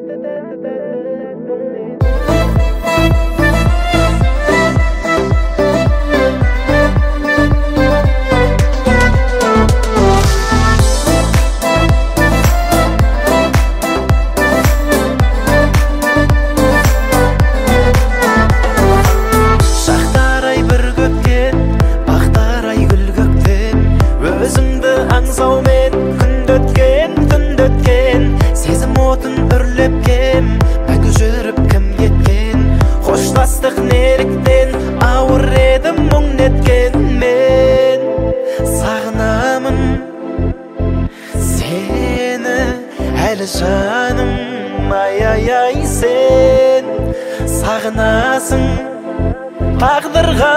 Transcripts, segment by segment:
Жаным, ай-ай-ай, сен сағынасың, тағдырға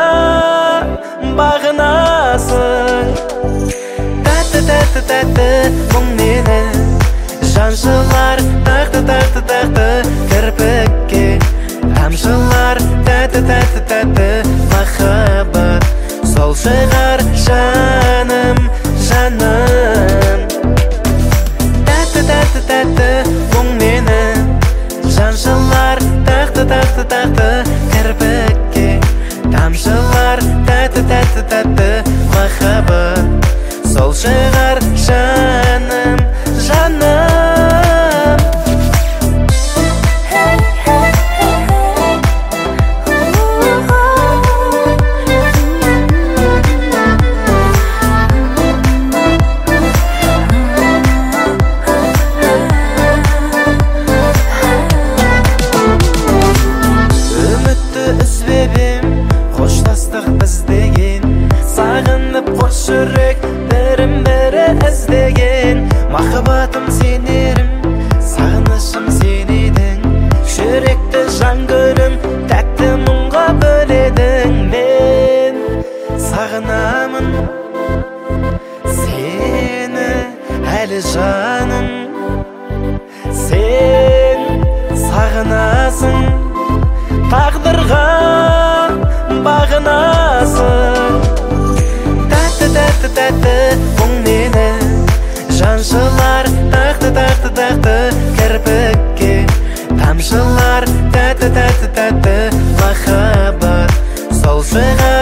бағынасың. Тәтті-тәтті-тәтті мұң мені жаншылар, тақты-тақты-тақты кірпікке тамшылар. Тәтті-тәтті-тәтті махаббат сол шығар жаным, жаным. Тәтті мұң мені жаншылар, тақты-тақты-тақты кірпікке тамшылар. Тәтті-тәтті-тәтті махаббат сол шығар жаным, жаным. Жүрек бірін-бірі іздеген, махаббатым сенерім, сағынышым сен едің. Жүректі жан гүлім, тәтті мұңға бөледің. Мен сағынамын сені әлі жаным, сен сағынасың, тағдырға бағынасың. Тәтті мұң мені жаншылар, тақты-тақты-тақты кірпікке тамшылар. Тәтті-тәтті-тәтті махаббат сол шығар